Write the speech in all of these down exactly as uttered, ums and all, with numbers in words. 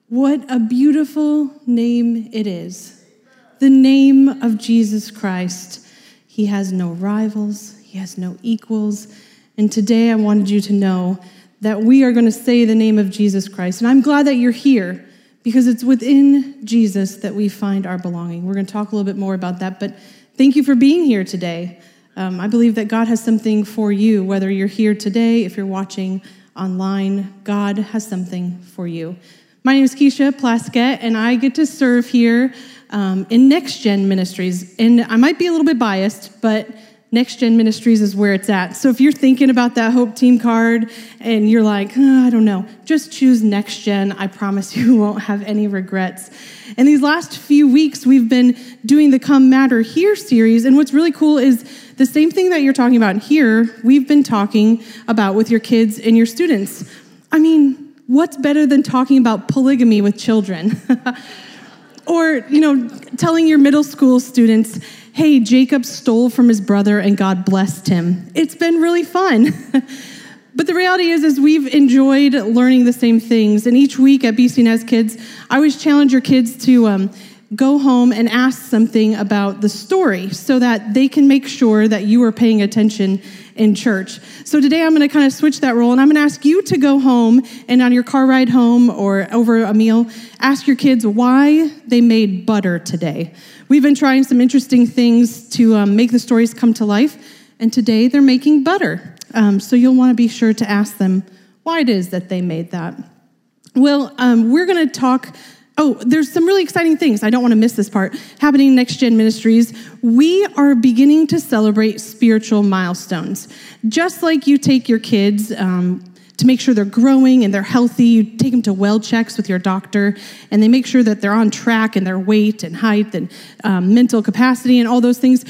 What a beautiful name it is. The name of Jesus Christ. He has no rivals. He has no equals. And today I wanted you to know that we are going to say the name of Jesus Christ. And I'm glad that you're here because it's within Jesus that we find our belonging. We're going to talk a little bit more about that, but thank you for being here today. Um, I believe that God has something for you, whether you're here today, if you're watching online, God has something for you. My name is Keisha Plaskett, and I get to serve here um, in Next Gen Ministries. And I might be a little bit biased, but Next Gen Ministries is where it's at. So if you're thinking about that Hope Team card and you're like, oh, I don't know, just choose Next Gen. I promise you won't have any regrets. In these last few weeks, we've been doing the Come Matter Here series. And what's really cool is the same thing that you're talking about here, we've been talking about with your kids and your students. I mean, what's better than talking about polygamy with children? Or, you know, telling your middle school students, hey, Jacob stole from his brother and God blessed him. It's been really fun. But the reality is, is we've enjoyed learning the same things. And each week at B C N as Kids, I always challenge your kids to um, go home and ask something about the story so that they can make sure that you are paying attention in church. So today I'm going to kind of switch that role, and I'm going to ask you to go home and on your car ride home or over a meal, ask your kids why they made butter today. We've been trying some interesting things to um, make the stories come to life, and today they're making butter. Um, so you'll want to be sure to ask them why it is that they made that. Well, um, we're going to talk... Oh, there's some really exciting things. I don't want to miss this part. Happening in Next Gen Ministries, we are beginning to celebrate spiritual milestones. Just like you take your kids um, to make sure they're growing and they're healthy, you take them to well checks with your doctor, and they make sure that they're on track in their weight and height and um, mental capacity and all those things.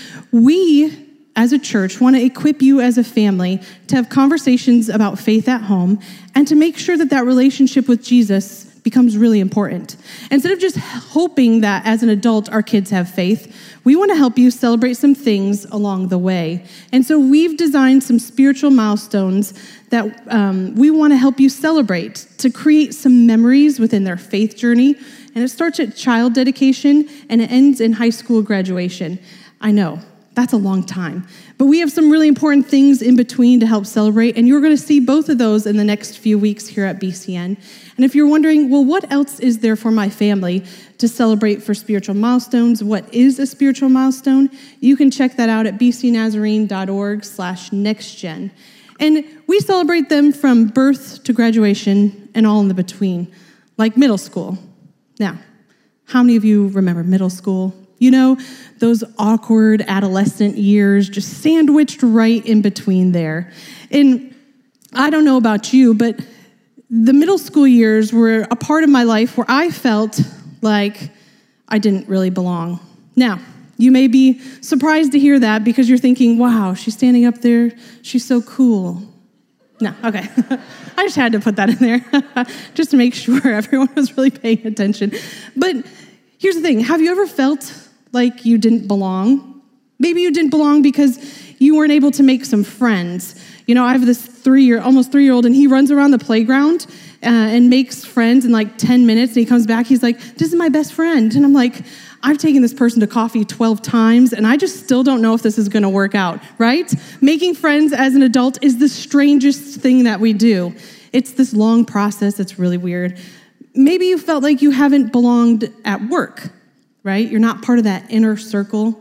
We, as a church, want to equip you as a family to have conversations about faith at home and to make sure that that relationship with Jesus becomes really important. Instead of just hoping that as an adult our kids have faith, we want to help you celebrate some things along the way. And so we've designed some spiritual milestones that um, we want to help you celebrate to create some memories within their faith journey. And it starts at child dedication and it ends in high school graduation. I know, that's a long time. But we have some really important things in between to help celebrate, and you're going to see both of those in the next few weeks here at B C N. And if you're wondering, well, what else is there for my family to celebrate for spiritual milestones? What is a spiritual milestone? You can check that out at bcnazarene.org slash nextgen. And we celebrate them from birth to graduation and all in the between, like middle school. Now, how many of you remember middle school? You know, those awkward adolescent years just sandwiched right in between there. And I don't know about you, but the middle school years were a part of my life where I felt like I didn't really belong. Now, you may be surprised to hear that because you're thinking, wow, she's standing up there. She's so cool. No, okay. I just had to put that in there just to make sure everyone was really paying attention. But here's the thing. Have you ever felt like you didn't belong? Maybe you didn't belong because you weren't able to make some friends. You know, I have this three-year, almost three-year-old, and he runs around the playground uh, and makes friends in like ten minutes, and he comes back, he's like, this is my best friend. And I'm like, I've taken this person to coffee twelve times, and I just still don't know if this is going to work out, right? Making friends as an adult is the strangest thing that we do. It's this long process. It's really weird. Maybe you felt like you haven't belonged at work, right? You're not part of that inner circle.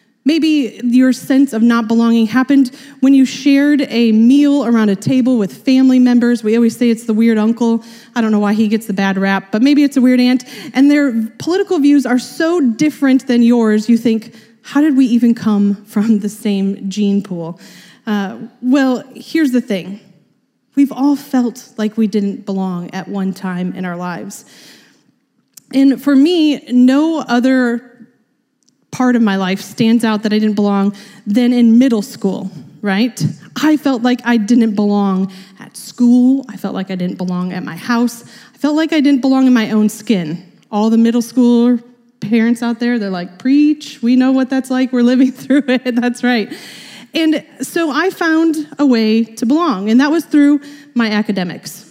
Maybe your sense of not belonging happened when you shared a meal around a table with family members. We always say it's the weird uncle. I don't know why he gets the bad rap, but maybe it's a weird aunt. And their political views are so different than yours, you think, how did we even come from the same gene pool? Uh, well, here's the thing. We've all felt like we didn't belong at one time in our lives. And for me, no other part of my life stands out that I didn't belong than in middle school, right? I felt like I didn't belong at school. I felt like I didn't belong at my house. I felt like I didn't belong in my own skin. All the middle schooler parents out there, they're like, preach. We know what that's like. We're living through it. That's right. And so I found a way to belong, and that was through my academics.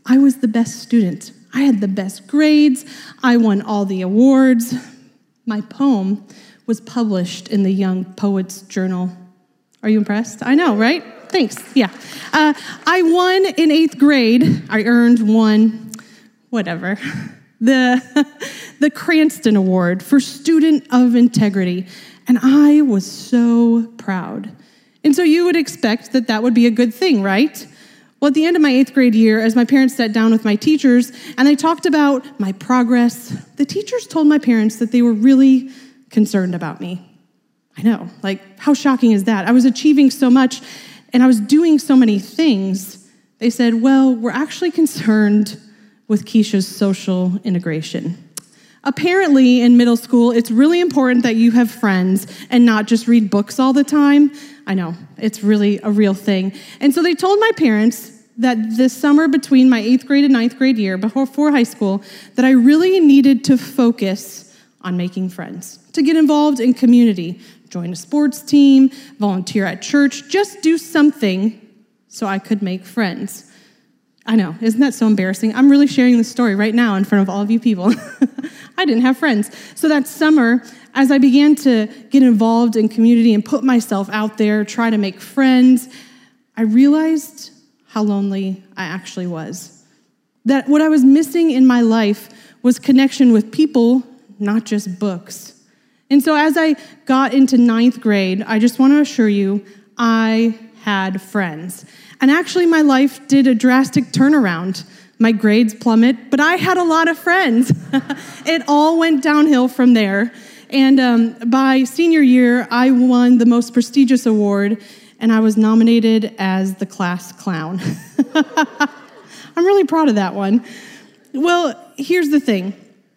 I was the best student. I had the best grades. I won all the awards. My poem was published in the Young Poets Journal. Are you impressed? I know, right? Thanks, yeah. Uh, I won in eighth grade. I earned one, whatever, the, the Cranston Award for Student of Integrity. And I was so proud. And so you would expect that that would be a good thing, right? Well, at the end of my eighth grade year, as my parents sat down with my teachers and they talked about my progress, the teachers told my parents that they were really concerned about me. I know, like, how shocking is that? I was achieving so much and I was doing so many things. They said, well, we're actually concerned with Keisha's social integration. Apparently, in middle school, it's really important that you have friends and not just read books all the time. I know, it's really a real thing. And so they told my parents that this summer between my eighth grade and ninth grade year, before high school, that I really needed to focus on making friends, to get involved in community, join a sports team, volunteer at church, just do something so I could make friends. I know, isn't that so embarrassing? I'm really sharing this story right now in front of all of you people. I didn't have friends. So that summer, as I began to get involved in community and put myself out there, try to make friends, I realized how lonely I actually was. That what I was missing in my life was connection with people, not just books. And so as I got into ninth grade, I just want to assure you, I had friends. And actually, my life did a drastic turnaround. My grades plummet, but I had a lot of friends. It all went downhill from there. And um, by senior year, I won the most prestigious award, and I was nominated as the class clown. I'm really proud of that one. Well, here's the thing.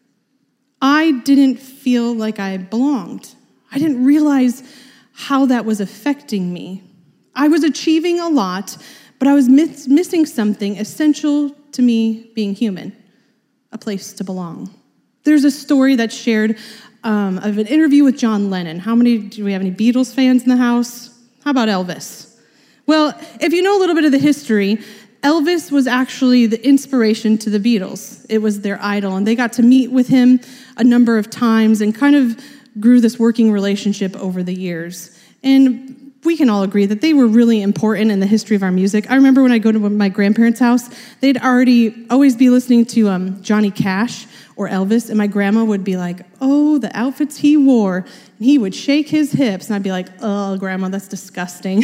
I didn't feel like I belonged. I didn't realize how that was affecting me. I was achieving a lot, but I was miss- missing something essential to me being human, a place to belong. There's a story that's shared um, of an interview with John Lennon. How many, do we have any Beatles fans in the house? How about Elvis? Well, if you know a little bit of the history, Elvis was actually the inspiration to the Beatles. It was their idol, and they got to meet with him a number of times and kind of grew this working relationship over the years. And we can all agree that they were really important in the history of our music. I remember when I go to my grandparents' house, they'd already always be listening to um, Johnny Cash or Elvis, and my grandma would be like, oh, the outfits he wore, and he would shake his hips, and I'd be like, oh, Grandma, that's disgusting.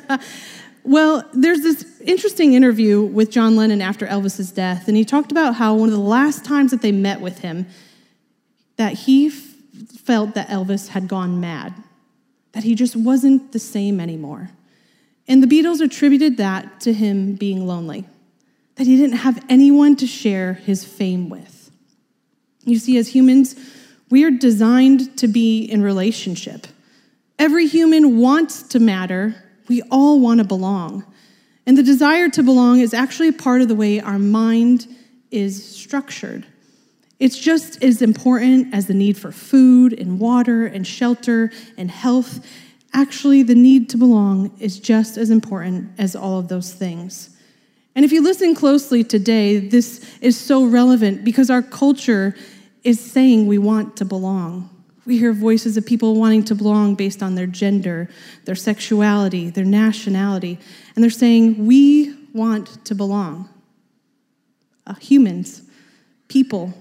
Well, there's this interesting interview with John Lennon after Elvis's death, and he talked about how one of the last times that they met with him, that he f- felt that Elvis had gone mad, that he just wasn't the same anymore. And the Beatles attributed that to him being lonely, that he didn't have anyone to share his fame with. You see, as humans, we are designed to be in relationship. Every human wants to matter. We all want to belong. And the desire to belong is actually a part of the way our mind is structured. It's just as important as the need for food and water and shelter and health. Actually, the need to belong is just as important as all of those things. And if you listen closely today, this is so relevant because our culture is saying we want to belong. We hear voices of people wanting to belong based on their gender, their sexuality, their nationality, and they're saying, we want to belong. Uh, humans, people,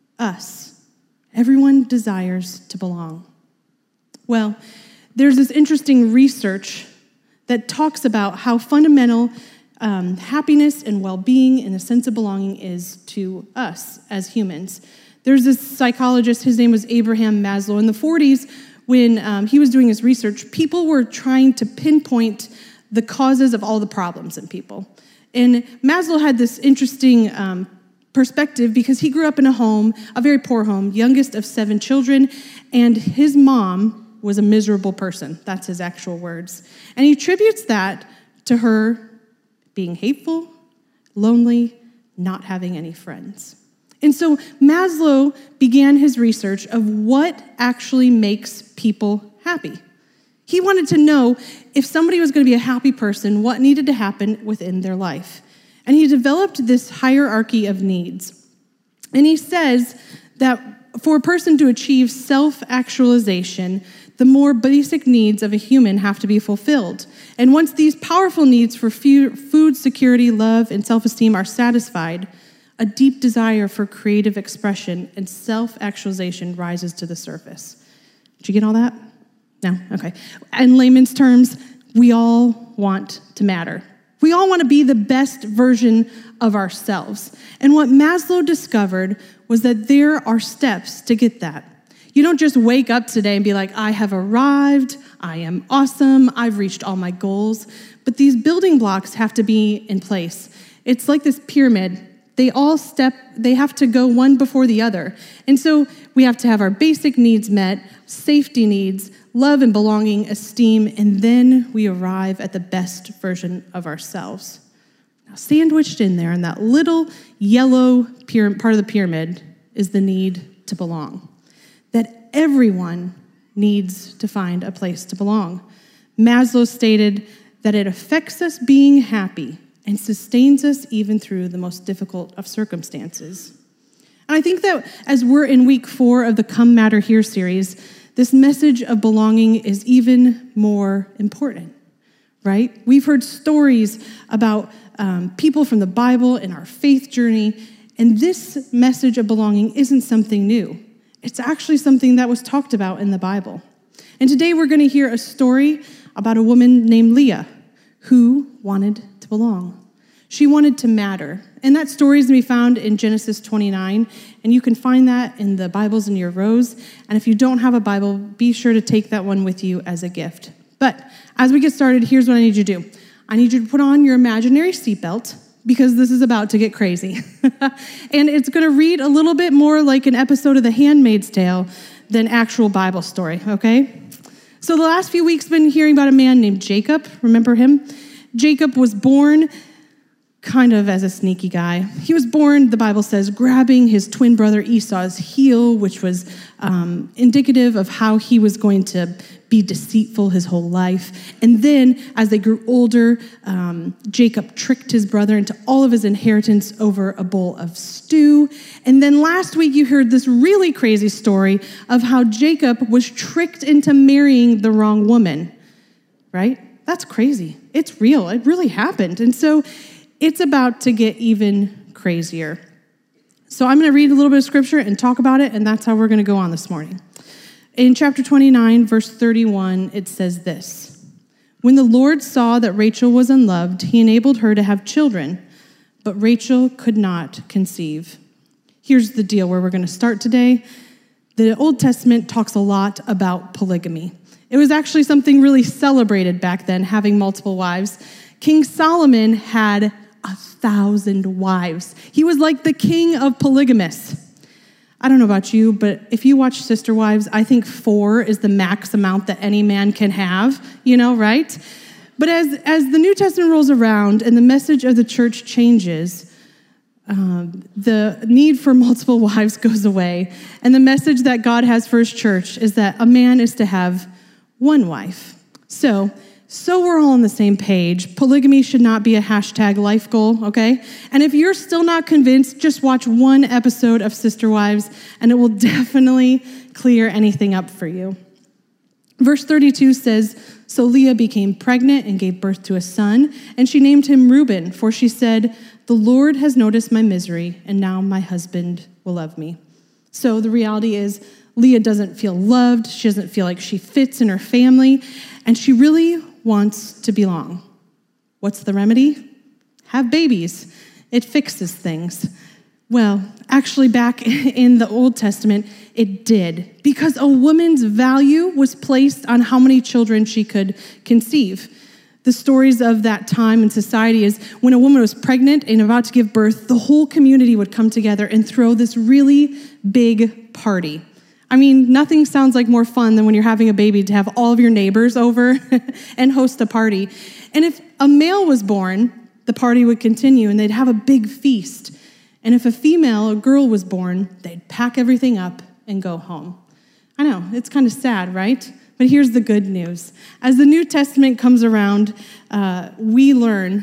us, everyone desires to belong. Well, there's this interesting research that talks about how fundamental um, happiness and well-being and a sense of belonging is to us as humans. There's this psychologist, his name was Abraham Maslow. In the forties, when um, he was doing his research, people were trying to pinpoint the causes of all the problems in people. And Maslow had this interesting um, perspective because he grew up in a home, a very poor home, youngest of seven children, and his mom was a miserable person. That's his actual words. And he attributes that to her being hateful, lonely, not having any friends. And so Maslow began his research of what actually makes people happy. He wanted to know if somebody was going to be a happy person, what needed to happen within their life. And he developed this hierarchy of needs. And he says that for a person to achieve self-actualization, the more basic needs of a human have to be fulfilled. And once these powerful needs for food, security, love, and self-esteem are satisfied, a deep desire for creative expression and self-actualization rises to the surface. Did you get all that? No? Okay. In layman's terms, we all want to matter. We all want to be the best version of ourselves. And what Maslow discovered was that there are steps to get that. You don't just wake up today and be like, I have arrived, I am awesome, I've reached all my goals. But these building blocks have to be in place. It's like this pyramid. They all step, they have to go one before the other. And so we have to have our basic needs met, safety needs, love and belonging, esteem, and then we arrive at the best version of ourselves. Now, sandwiched in there in that little yellow pyramid, part of the pyramid is the need to belong. That everyone needs to find a place to belong. Maslow stated that it affects us being happy and sustains us even through the most difficult of circumstances. And I think that as we're in week four of the Come Matter Here series, this message of belonging is even more important, right? We've heard stories about um, people from the Bible and our faith journey, and this message of belonging isn't something new. It's actually something that was talked about in the Bible. And today we're going to hear a story about a woman named Leah who wanted to belong. She wanted to matter. And that story is going to be found in Genesis twenty-nine, and you can find that in the Bibles in your rows. And if you don't have a Bible, be sure to take that one with you as a gift. But as we get started, here's what I need you to do. I need you to put on your imaginary seatbelt, because this is about to get crazy. And it's going to read a little bit more like an episode of The Handmaid's Tale than actual Bible story, okay? So the last few weeks, I've been hearing about a man named Jacob. Remember him? Jacob was born kind of as a sneaky guy. He was born, the Bible says, grabbing his twin brother Esau's heel, which was um, indicative of how he was going to be deceitful his whole life. And then, as they grew older, um, Jacob tricked his brother into all of his inheritance over a bowl of stew. And then last week, you heard this really crazy story of how Jacob was tricked into marrying the wrong woman, right? That's crazy. It's real. It really happened. And so it's about to get even crazier. So I'm going to read a little bit of scripture and talk about it, and that's how we're going to go on this morning. In chapter twenty-nine, verse thirty-one, it says this: When the Lord saw that Rachel was unloved, he enabled her to have children, but Rachel could not conceive. Here's the deal where we're going to start today. The Old Testament talks a lot about polygamy. It was actually something really celebrated back then, having multiple wives. King Solomon had a thousand wives. He was like the king of polygamists. I don't know about you, but if you watch Sister Wives, I think four is the max amount that any man can have, you know, right? But as, as the New Testament rolls around and the message of the church changes, um, the need for multiple wives goes away. And the message that God has for his church is that a man is to have one wife. So, So we're all on the same page. Polygamy should not be a hashtag life goal, okay? And if you're still not convinced, just watch one episode of Sister Wives, and it will definitely clear anything up for you. Verse thirty-two says, So Leah became pregnant and gave birth to a son, and she named him Reuben, for she said, The Lord has noticed my misery, and now my husband will love me. So the reality is, Leah doesn't feel loved. She doesn't feel like she fits in her family, and she really wants to belong. What's the remedy? Have babies. It fixes things. Well, actually back in the Old Testament, it did, because a woman's value was placed on how many children she could conceive. The stories of that time in society is when a woman was pregnant and about to give birth, the whole community would come together and throw this really big party. I mean, nothing sounds like more fun than when you're having a baby to have all of your neighbors over and host a party. And if a male was born, the party would continue and they'd have a big feast. And if a female, a girl was born, they'd pack everything up and go home. I know, it's kind of sad, right? But here's the good news. As the New Testament comes around, uh, we learn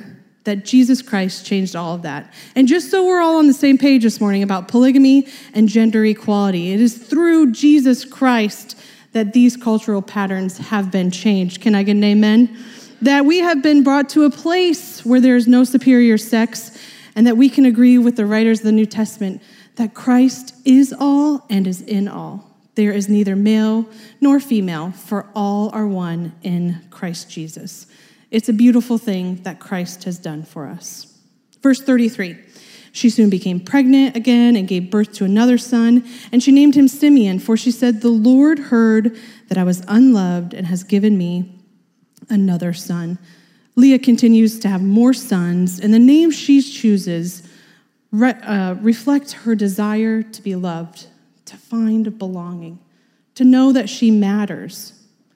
that Jesus Christ changed all of that. And just so we're all on the same page this morning about polygamy and gender equality, it is through Jesus Christ that these cultural patterns have been changed. Can I get an amen? That we have been brought to a place where there is no superior sex, and that we can agree with the writers of the New Testament that Christ is all and is in all. There is neither male nor female, for all are one in Christ Jesus. It's a beautiful thing that Christ has done for us. Verse thirty-three, she soon became pregnant again and gave birth to another son, and she named him Simeon, for she said, "The Lord heard that I was unloved and has given me another son." Leah continues to have more sons, and the names she chooses re- uh, reflect her desire to be loved, to find belonging, to know that she matters.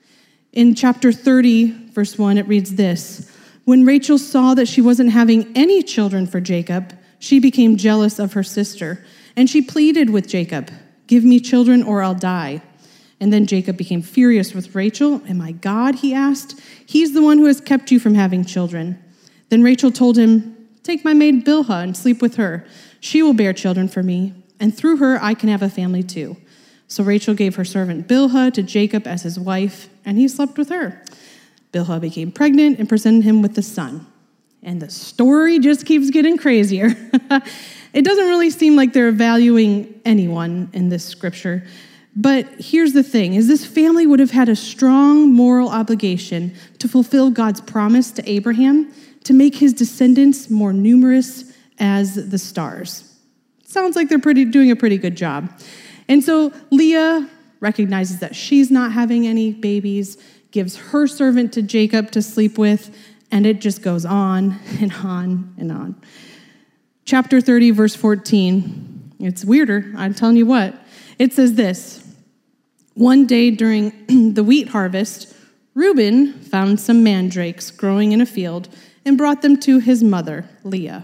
In chapter thirty, verse one, it reads this: "When Rachel saw that she wasn't having any children for Jacob, she became jealous of her sister, and she pleaded with Jacob, 'Give me children or I'll die.' And then Jacob became furious with Rachel. 'Am I God?' he asked. 'He's the one who has kept you from having children.' Then Rachel told him, 'Take my maid Bilhah and sleep with her. She will bear children for me, and through her I can have a family too.' So Rachel gave her servant Bilhah to Jacob as his wife, and he slept with her. Bilhah became pregnant and presented him with a son." And the story just keeps getting crazier. It doesn't really seem like they're valuing anyone in this scripture. But here's the thing, is this family would have had a strong moral obligation to fulfill God's promise to Abraham to make his descendants more numerous as the stars. Sounds like they're pretty doing a pretty good job. And so Leah recognizes that she's not having any babies, gives her servant to Jacob to sleep with, and it just goes on and on and on. Chapter thirty, verse fourteen. It's weirder, I'm telling you what. It says this: "One day during the wheat harvest, Reuben found some mandrakes growing in a field and brought them to his mother, Leah."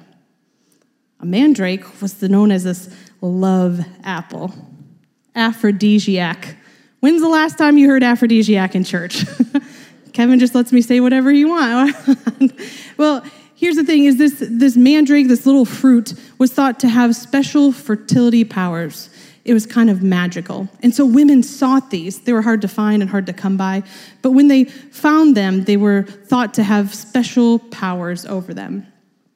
A mandrake was known as this love apple. Aphrodisiac. When's the last time you heard aphrodisiac in church? Kevin just lets me say whatever you want. Well, here's the thing, is this, this mandrake, this little fruit, was thought to have special fertility powers. It was kind of magical. And so women sought these. They were hard to find and hard to come by. But when they found them, they were thought to have special powers over them.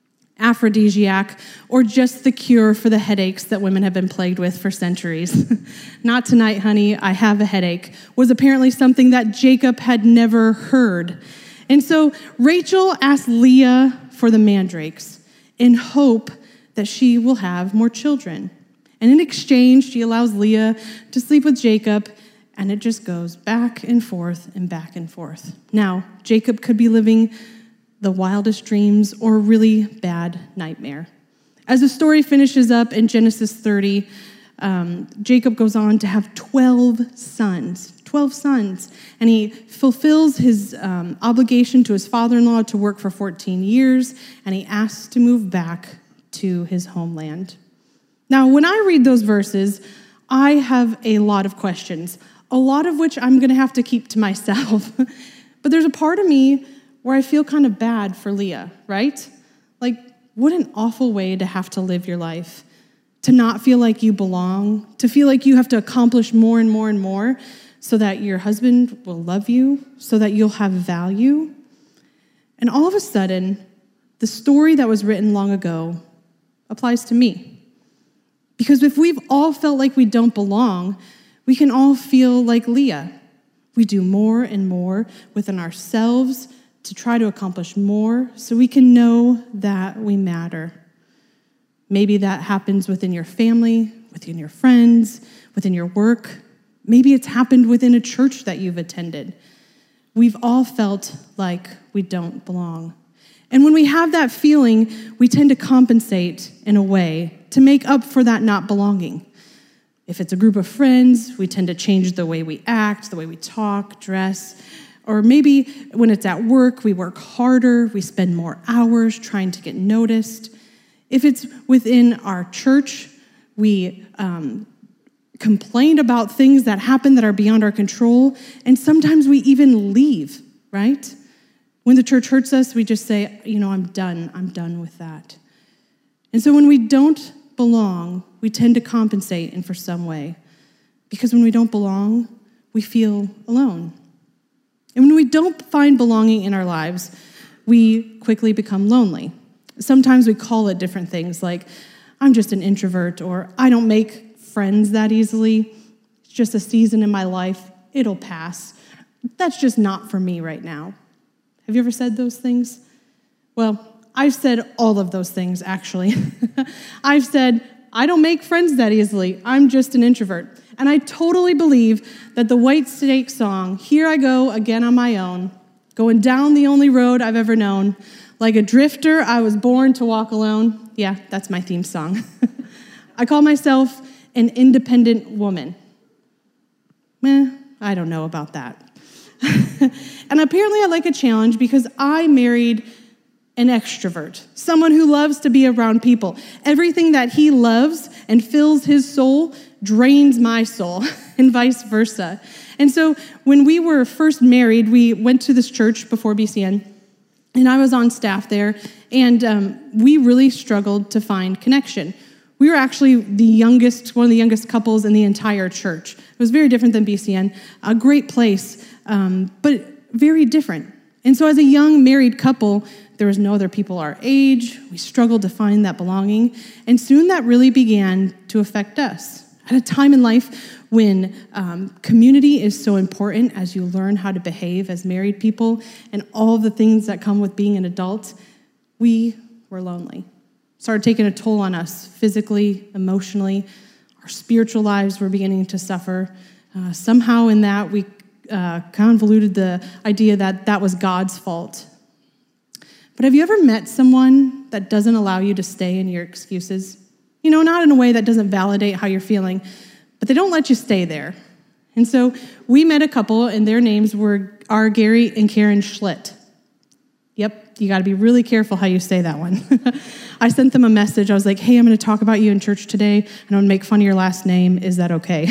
Aphrodisiac, or just the cure for the headaches that women have been plagued with for centuries. "Not tonight, honey, I have a headache," was apparently something that Jacob had never heard. And so Rachel asked Leah for the mandrakes in hope that she will have more children. And in exchange, she allows Leah to sleep with Jacob, and it just goes back and forth and back and forth. Now, Jacob could be living the wildest dreams or a really bad nightmare. As the story finishes up in Genesis thirty, um, Jacob goes on to have twelve sons, twelve sons, and he fulfills his um, obligation to his father-in-law to work for fourteen years, and he asks to move back to his homeland. Now, when I read those verses, I have a lot of questions, a lot of which I'm going to have to keep to myself. But there's a part of me where I feel kind of bad for Leah, right? Like, what an awful way to have to live your life, to not feel like you belong, to feel like you have to accomplish more and more and more so that your husband will love you, so that you'll have value. And all of a sudden, the story that was written long ago applies to me. Because if we've all felt like we don't belong, we can all feel like Leah. We do more and more within ourselves to try to accomplish more so we can know that we matter. Maybe that happens within your family, within your friends, within your work. Maybe it's happened within a church that you've attended. We've all felt like we don't belong. And when we have that feeling, we tend to compensate in a way to make up for that not belonging. If it's a group of friends, we tend to change the way we act, the way we talk, dress. Or maybe when it's at work, we work harder, we spend more hours trying to get noticed. If it's within our church, we um, complain about things that happen that are beyond our control, and sometimes we even leave, right? When the church hurts us, we just say, you know, I'm done. I'm done with that. And so when we don't belong, we tend to compensate in for some way. Because when we don't belong, we feel alone. And when we don't find belonging in our lives, we quickly become lonely. Sometimes we call it different things like, I'm just an introvert, or I don't make friends that easily. It's just a season in my life. It'll pass. That's just not for me right now. Have you ever said those things? Well, I've said all of those things, actually. I've said, I don't make friends that easily. I'm just an introvert. And I totally believe that the White Snake song, Here I Go Again on My Own, going down the only road I've ever known, like a drifter, I was born to walk alone. Yeah, that's my theme song. I call myself an independent woman. Eh, I don't know about that. And apparently I like a challenge because I married an extrovert, someone who loves to be around people. Everything that he loves and fills his soul drains my soul, and vice versa. And so when we were first married, we went to this church before B C N, and I was on staff there, and um, we really struggled to find connection. We were actually the youngest, one of the youngest couples in the entire church. It was very different than B C N, a great place, um, but very different. And so as a young married couple, there was no other people our age. We struggled to find that belonging. And soon that really began to affect us. At a time in life when um, community is so important as you learn how to behave as married people and all the things that come with being an adult, we were lonely. It started taking a toll on us physically, emotionally. Our spiritual lives were beginning to suffer. Uh, somehow in that, we uh, convoluted the idea that that was God's fault. But have you ever met someone that doesn't allow you to stay in your excuses? You know, not in a way that doesn't validate how you're feeling, but they don't let you stay there. And so we met a couple, and their names were are Gary and Karen Schlitt. Yep, you got to be really careful how you say that one. I sent them a message. I was like, hey, I'm going to talk about you in church today, and I'm going to make fun of your last name. Is that okay?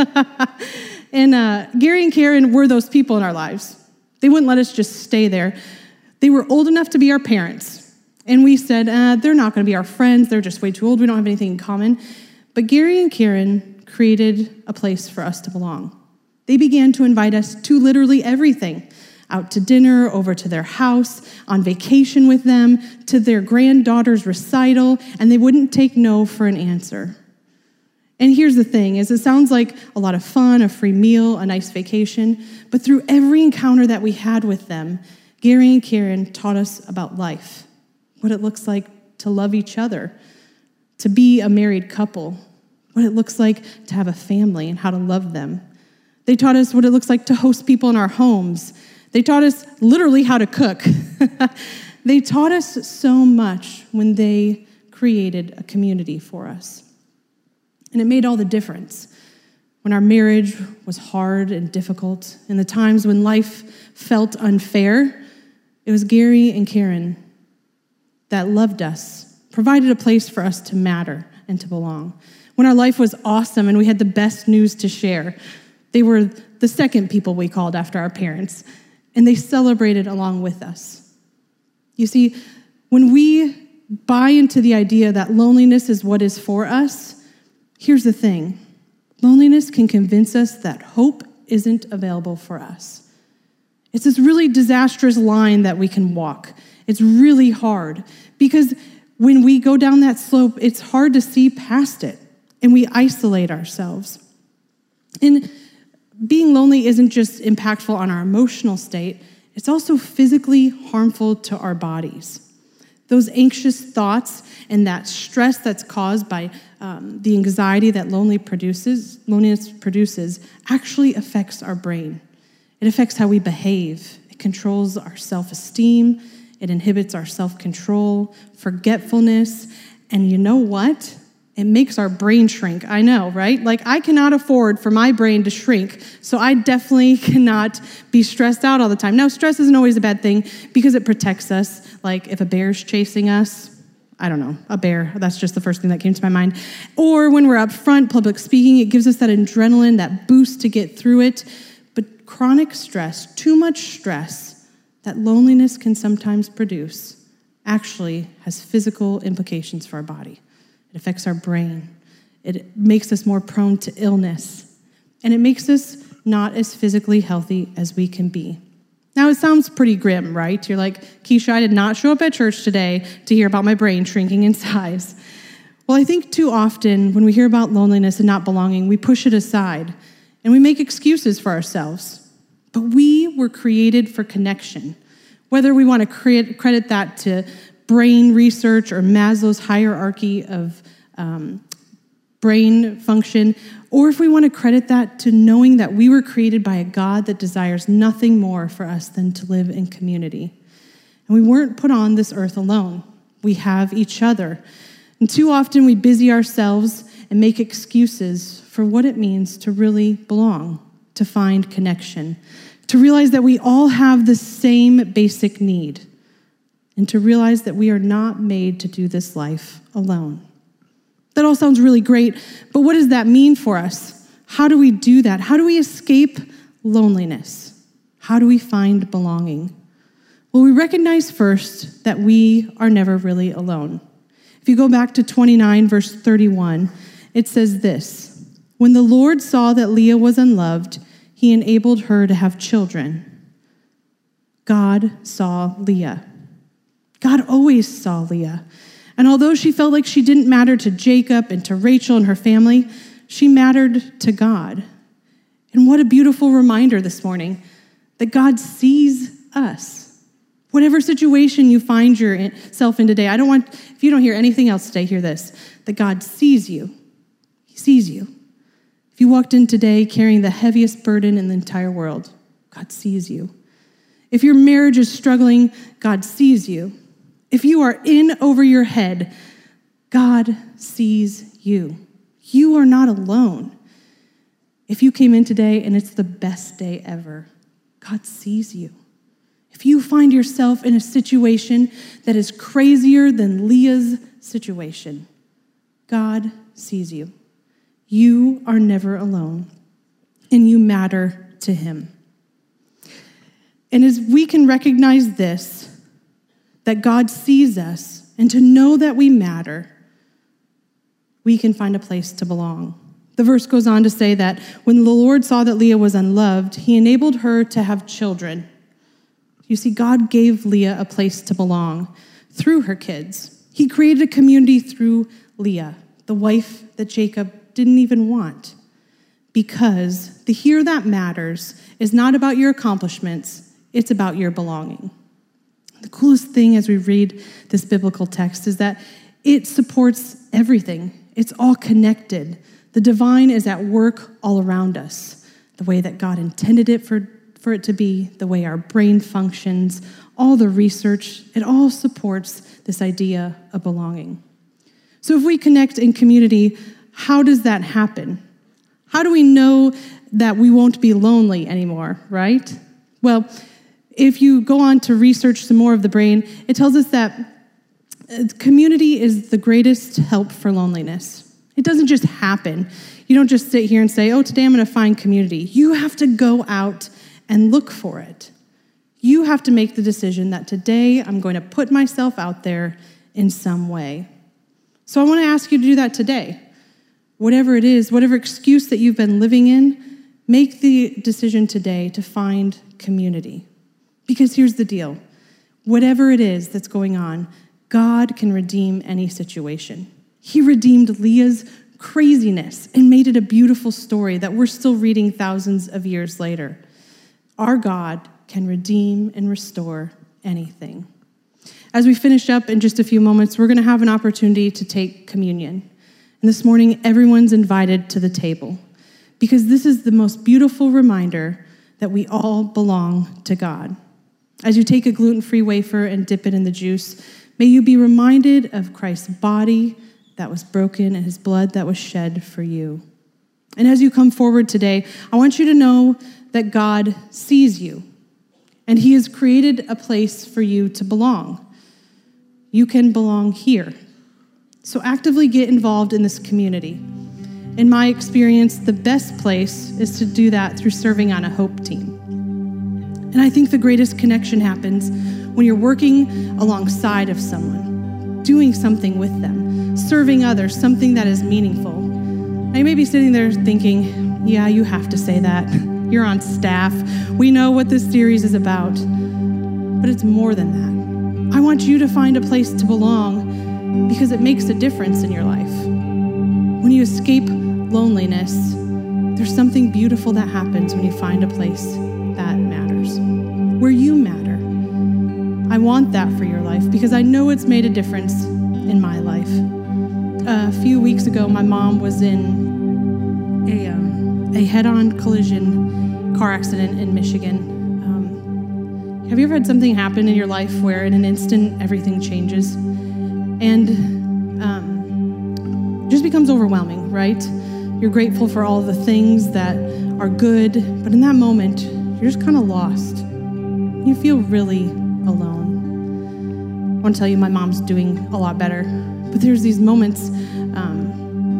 And uh, Gary and Karen were those people in our lives. They wouldn't let us just stay there. They were old enough to be our parents. And we said, uh, they're not going to be our friends. They're just way too old. We don't have anything in common. But Gary and Karen created a place for us to belong. They began to invite us to literally everything. Out to dinner, over to their house, on vacation with them, to their granddaughter's recital, and they wouldn't take no for an answer. And here's the thing, is it sounds like a lot of fun, a free meal, a nice vacation, but through every encounter that we had with them, Gary and Karen taught us about life, what it looks like to love each other, to be a married couple, what it looks like to have a family and how to love them. They taught us what it looks like to host people in our homes. They taught us literally how to cook. They taught us so much when they created a community for us. And it made all the difference. When our marriage was hard and difficult, in the times when life felt unfair, it was Gary and Karen that loved us, provided a place for us to matter and to belong. When our life was awesome and we had the best news to share, they were the second people we called after our parents, and they celebrated along with us. You see, when we buy into the idea that loneliness is what is for us, here's the thing. Loneliness can convince us that hope isn't available for us. It's this really disastrous line that we can walk. It's really hard because when we go down that slope, it's hard to see past it, and we isolate ourselves. And being lonely isn't just impactful on our emotional state, it's also physically harmful to our bodies. Those anxious thoughts and that stress that's caused by um, the anxiety that lonely produces, loneliness produces actually affects our brain. It affects how we behave. It controls our self-esteem. It inhibits our self-control, forgetfulness, and you know what? It makes our brain shrink. I know, right? Like, I cannot afford for my brain to shrink, so I definitely cannot be stressed out all the time. Now, stress isn't always a bad thing because it protects us. Like, if a bear's chasing us, I don't know, a bear, that's just the first thing that came to my mind. Or when we're up front, public speaking, it gives us that adrenaline, that boost to get through it. But chronic stress, too much stress, that loneliness can sometimes produce actually has physical implications for our body. It affects our brain. It makes us more prone to illness. And it makes us not as physically healthy as we can be. Now, it sounds pretty grim, right? You're like, Keisha, I did not show up at church today to hear about my brain shrinking in size. Well, I think too often when we hear about loneliness and not belonging, we push it aside and we make excuses for ourselves. But we were created for connection. Whether we want to create, credit that to brain research or Maslow's hierarchy of um, brain function, or if we want to credit that to knowing that we were created by a God that desires nothing more for us than to live in community. And we weren't put on this earth alone. We have each other. And too often we busy ourselves and make excuses for what it means to really belong, to find connection, to realize that we all have the same basic need, and to realize that we are not made to do this life alone. That all sounds really great, but what does that mean for us? How do we do that? How do we escape loneliness? How do we find belonging? Well, we recognize first that we are never really alone. If you go back to twenty-nine, verse thirty-one, it says this: "When the Lord saw that Leah was unloved, he enabled her to have children." God saw Leah. God always saw Leah. And although she felt like she didn't matter to Jacob and to Rachel and her family, she mattered to God. And what a beautiful reminder this morning that God sees us. Whatever situation you find yourself in today, I don't want, if you don't hear anything else today, hear this, that God sees you. He sees you. If you walked in today carrying the heaviest burden in the entire world, God sees you. If your marriage is struggling, God sees you. If you are in over your head, God sees you. You are not alone. If you came in today and it's the best day ever, God sees you. If you find yourself in a situation that is crazier than Leah's situation, God sees you. You are never alone, and you matter to him. And as we can recognize this, that God sees us, and to know that we matter, we can find a place to belong. The verse goes on to say that when the Lord saw that Leah was unloved, he enabled her to have children. You see, God gave Leah a place to belong through her kids. He created a community through Leah, the wife that Jacob didn't even want, because the here that matters is not about your accomplishments, it's about your belonging. The coolest thing as we read this biblical text is that it supports everything. It's all connected. The divine is at work all around us, the way that God intended it for, for it to be, the way our brain functions, all the research, it all supports this idea of belonging. So if we connect in community, how does that happen? How do we know that we won't be lonely anymore, right? Well, if you go on to research some more of the brain, it tells us that community is the greatest help for loneliness. It doesn't just happen. You don't just sit here and say, oh, today I'm going to find community. You have to go out and look for it. You have to make the decision that today I'm going to put myself out there in some way. So I want to ask you to do that today. Whatever it is, whatever excuse that you've been living in, make the decision today to find community. Because here's the deal. Whatever it is that's going on, God can redeem any situation. He redeemed Leah's craziness and made it a beautiful story that we're still reading thousands of years later. Our God can redeem and restore anything. As we finish up in just a few moments, we're going to have an opportunity to take communion. And this morning, everyone's invited to the table because this is the most beautiful reminder that we all belong to God. As you take a gluten-free wafer and dip it in the juice, may you be reminded of Christ's body that was broken and his blood that was shed for you. And as you come forward today, I want you to know that God sees you, and he has created a place for you to belong. You can belong here. So actively get involved in this community. In my experience, the best place is to do that through serving on a hope team. And I think the greatest connection happens when you're working alongside of someone, doing something with them, serving others, something that is meaningful. Now you may be sitting there thinking, yeah, you have to say that. You're on staff. We know what this series is about. But it's more than that. I want you to find a place to belong because it makes a difference in your life. When you escape loneliness, there's something beautiful that happens when you find a place that matters, where you matter. I want that for your life because I know it's made a difference in my life. A few weeks ago, my mom was in a, um, a head-on collision car accident in Michigan. Um, have you ever had something happen in your life where in an instant everything changes? And um, it just becomes overwhelming, right? You're grateful for all the things that are good, but in that moment, you're just kind of lost. You feel really alone. I want to tell you my mom's doing a lot better, but there's these moments um,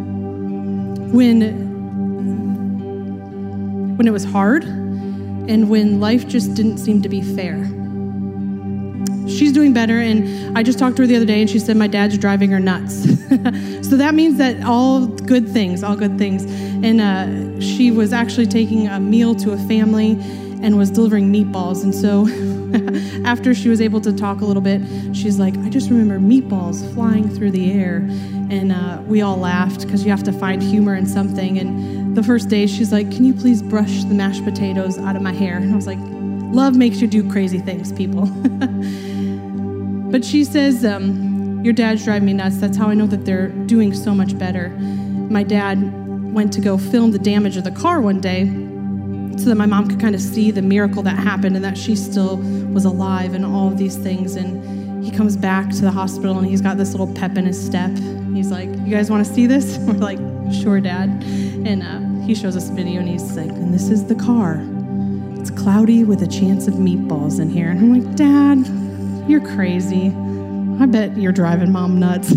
when, when it was hard and when life just didn't seem to be fair. She's doing better, and I just talked to her the other day, and she said my dad's driving her nuts. So that means that all good things, all good things. And uh, she was actually taking a meal to a family and was delivering meatballs. And so after she was able to talk a little bit, she's like, I just remember meatballs flying through the air. And uh, we all laughed because you have to find humor in something. And the first day, she's like, can you please brush the mashed potatoes out of my hair? And I was like, love makes you do crazy things, people. But she says, um, your dad's driving me nuts. That's how I know that they're doing so much better. My dad went to go film the damage of the car one day so that my mom could kind of see the miracle that happened and that she still was alive and all of these things. And he comes back to the hospital and he's got this little pep in his step. He's like, you guys want to see this? We're like, sure, Dad. And uh, he shows us a video and he's like, and this is the car. It's cloudy with a chance of meatballs in here. And I'm like, Dad, you're crazy. I bet you're driving Mom nuts.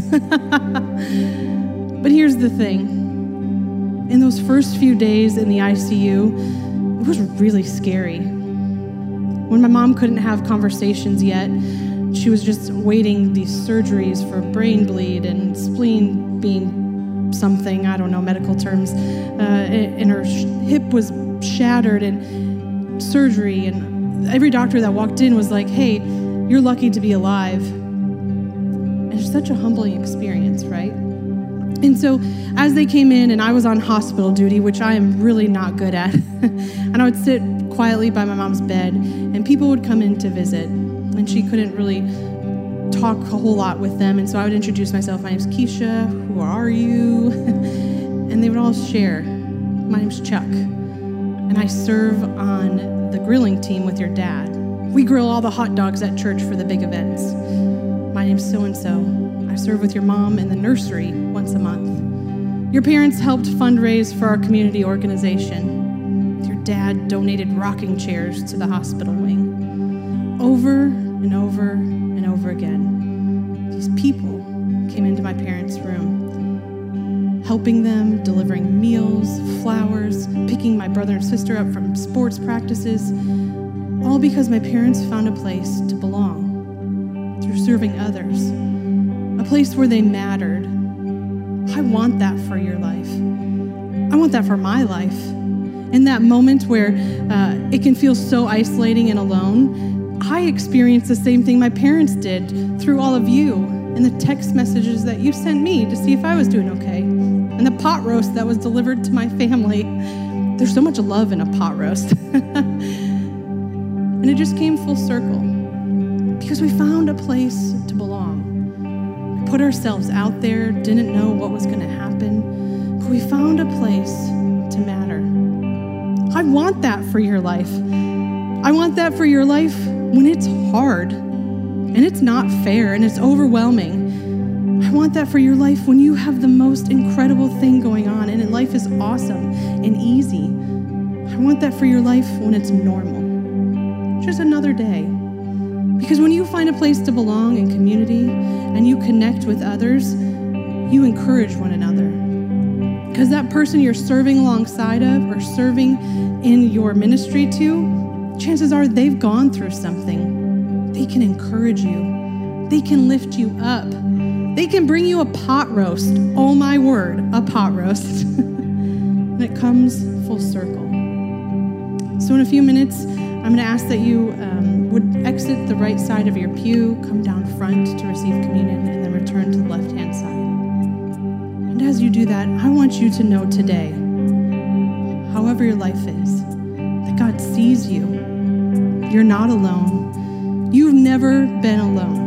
But here's the thing. In those first few days in the I C U, it was really scary. When my mom couldn't have conversations yet, she was just waiting these surgeries for brain bleed and spleen being something, I don't know, medical terms, uh, and her hip was shattered and surgery, and every doctor that walked in was like, hey, you're lucky to be alive. And it's such a humbling experience, right? And so as they came in and I was on hospital duty, which I am really not good at, and I would sit quietly by my mom's bed and people would come in to visit and she couldn't really talk a whole lot with them. And so I would introduce myself. My name's Keisha. Who are you? And they would all share. My name's Chuck. And I serve on the grilling team with your dad. We grill all the hot dogs at church for the big events. My name's so-and-so. I serve with your mom in the nursery once a month. Your parents helped fundraise for our community organization. Your dad donated rocking chairs to the hospital wing. Over and over and over again, these people came into my parents' room, helping them, delivering meals, flowers, picking my brother and sister up from sports practices, all because my parents found a place to belong through serving others, a place where they mattered. I want that for your life. I want that for my life. In that moment where uh, it can feel so isolating and alone, I experienced the same thing my parents did through all of you and the text messages that you sent me to see if I was doing okay, and the pot roast that was delivered to my family. There's so much love in a pot roast. And it just came full circle because we found a place to belong. We put ourselves out there, didn't know what was going to happen, but we found a place to matter. I want that for your life. I want that for your life when it's hard and it's not fair and it's overwhelming. I want that for your life when you have the most incredible thing going on and life is awesome and easy. I want that for your life when it's normal. Just another day. Because when you find a place to belong in community and you connect with others, you encourage one another. Because that person you're serving alongside of or serving in your ministry to, chances are they've gone through something. They can encourage you. They can lift you up. They can bring you a pot roast. Oh my word, a pot roast. And it comes full circle. So in a few minutes, I'm going to ask that you um, would exit the right side of your pew, come down front to receive communion, and then return to the left-hand side. And as you do that, I want you to know today, however your life is, that God sees you. You're not alone. You've never been alone.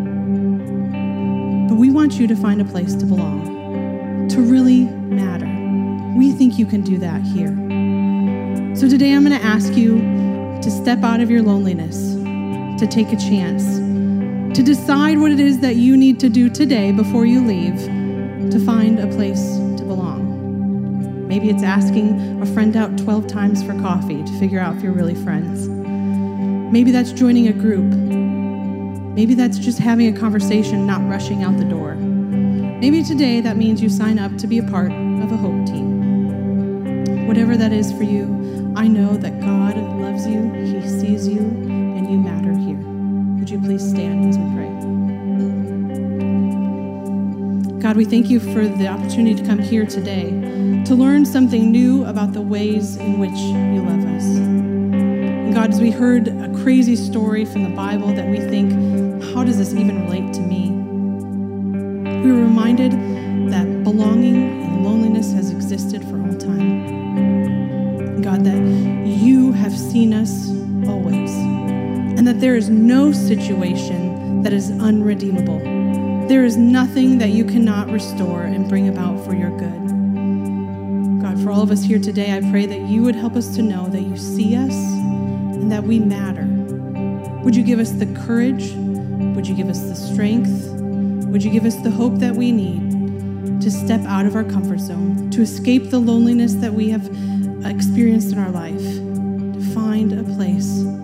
But we want you to find a place to belong, to really matter. We think you can do that here. So today I'm going to ask you to step out of your loneliness, to take a chance, to decide what it is that you need to do today before you leave to find a place to belong. Maybe it's asking a friend out twelve times for coffee to figure out if you're really friends. Maybe that's joining a group. Maybe that's just having a conversation, not rushing out the door. Maybe today that means you sign up to be a part of a Hope team. Whatever that is for you, I know that God loves you, He sees you, and you matter here. Would you please stand as we pray? God, we thank you for the opportunity to come here today to learn something new about the ways in which you love us. And God, as we heard a crazy story from the Bible that we think, how does this even relate to me? We were reminded that belonging and loneliness has existed for all time. God, that you have seen us always, and that there is no situation that is unredeemable. There is nothing that you cannot restore and bring about for your good. God, for all of us here today, I pray that you would help us to know that you see us and that we matter. Would you give us the courage? Would you give us the strength? Would you give us the hope that we need to step out of our comfort zone, to escape the loneliness that we have experienced in our life, to find a place